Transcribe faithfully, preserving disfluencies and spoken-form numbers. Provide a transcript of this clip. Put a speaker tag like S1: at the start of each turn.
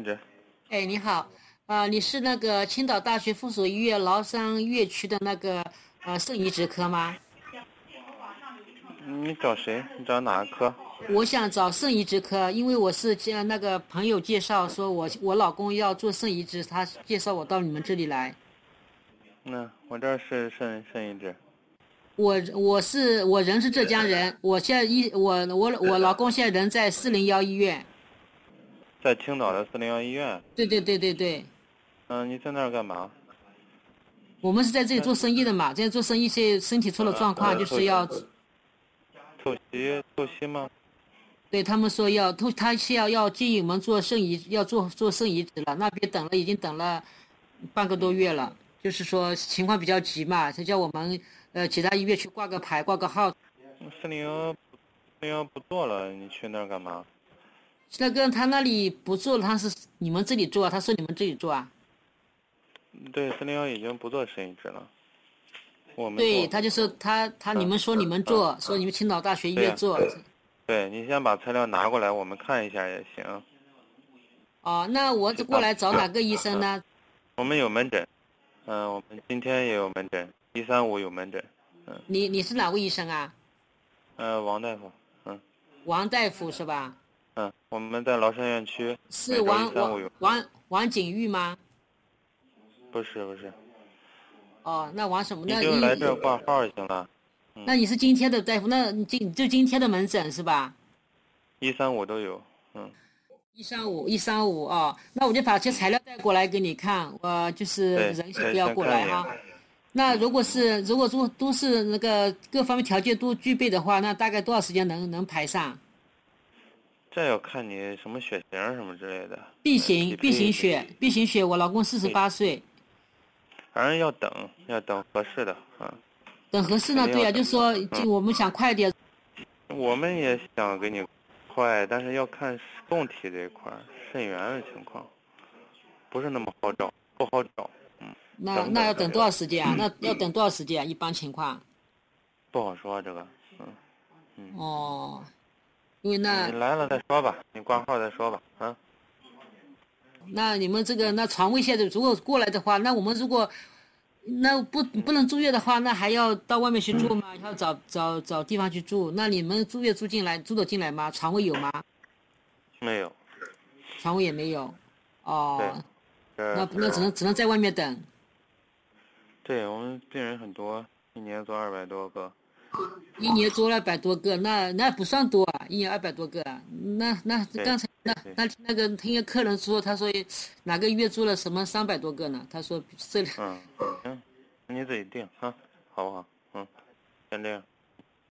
S1: 直。
S2: 哎，你好，呃，你是那个青岛大学附属医院崂山院区的那个呃肾移植科吗？
S1: 你找谁？你找哪个科？
S2: 我想找肾移植科，因为我是这样那个朋友介绍说我我老公要做肾移植，他介绍我到你们这里来。
S1: 那我这儿是肾肾移植。
S2: 我我是我人是浙江人，我现在一我我我老公现在人在四零幺医院。
S1: 在青岛的四零幺医院。
S2: 对对对对对。
S1: 嗯，你在那儿干嘛？
S2: 我们是在这里做生意的嘛，在做生意，现在身体出了状况，就是要
S1: 透析透析吗？
S2: 对他们说要透，他是要要建议我们做肾移，要做做肾移植了，那边等了已经等了半个多月了，就是说情况比较急嘛，他叫我们呃其他医院去挂个牌挂个号。
S1: 四零幺四零幺不做了，你去那儿干嘛？
S2: 那个他那里不做了，他是你们这里做啊？他说你们这里做啊？
S1: 对，四零幺已经不做肾移植了。我们
S2: 对，他就说他他你们说你们做，嗯、说你们青岛大学医院做。
S1: 对, 对你先把材料拿过来，我们看一下也行。
S2: 哦，那我过来找哪个医生呢？
S1: 我们有门诊，嗯、呃，我们今天也有门诊，一三五有门诊，嗯。
S2: 你你是哪位医生啊？
S1: 呃，王大夫，嗯。
S2: 王大夫是吧？
S1: 嗯，我们在崂山院区。
S2: 是王王王王景玉吗？
S1: 不是不是。
S2: 哦，那王什么？那
S1: 你就来这儿挂号就行了。
S2: 嗯、那你是今天的大夫？那你今就今天的门诊是吧？
S1: 一三五都有，嗯。
S2: 一三五一三五哦，那我就把这材料带过来给你看，我就是人先不要过来哈。那如果是如果说都是那个各方面条件都具备的话，那大概多少时间能能排上？
S1: 这要看你什么血型什么之类的。
S2: B 型 B 型血 B 型血，我老公四十八岁。
S1: 反正要等，要等合适的啊。
S2: 等合适呢？对呀、啊，就说就我们想快点。
S1: 我们也想给你快，但是要看供体这一块肾源的情况，不是那么好找，不好找。嗯。
S2: 那等等那要等多少时间啊？嗯、那要等多少时间啊？一般情况。
S1: 不好说这个，嗯嗯。
S2: 哦。因为那
S1: 你来了再说吧，你挂号再说吧，啊。
S2: 那你们这个那床位现在如果过来的话，那我们如果那不不能住院的话，那还要到外面去住吗？要找找找地方去住？那你们住院住进来住得进来吗？床位有吗？
S1: 没有，
S2: 床位也没有。哦。
S1: 那
S2: 那只能只能在外面等。
S1: 对，我们病人很多，一年做二百多个。
S2: 一年做了百多个，那那不算多啊，一年二百多个啊。那那刚才那那那个听个客人说，他说哪个月做了什么三百多个呢？他说这里。
S1: 嗯，行，你自己定哈，好不好？嗯，先这样。